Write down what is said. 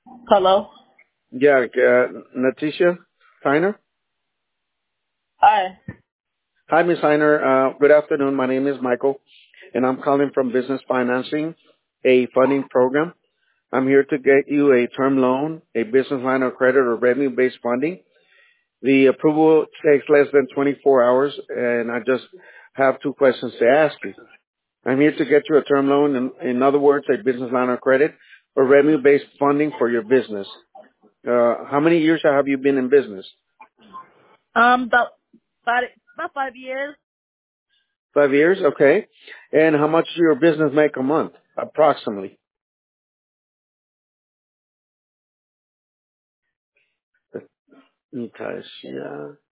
Hello. Yeah, Natisha Tyner. Hi. Hi, Miss Tyner. Good afternoon. My name is Michael, and I'm calling from Business Financing, a funding program. I'm here to get you a term loan, a business line of credit, or revenue-based funding. The approval takes less than 24 hours, and I just have two questions to ask you. I'm here to get you a term loan, in other words, a business line of credit, or revenue-based funding for your business. How many years have you been in business? About about 5 years. 5 years, okay. And how much does your business make a month, approximately? Okay, yeah.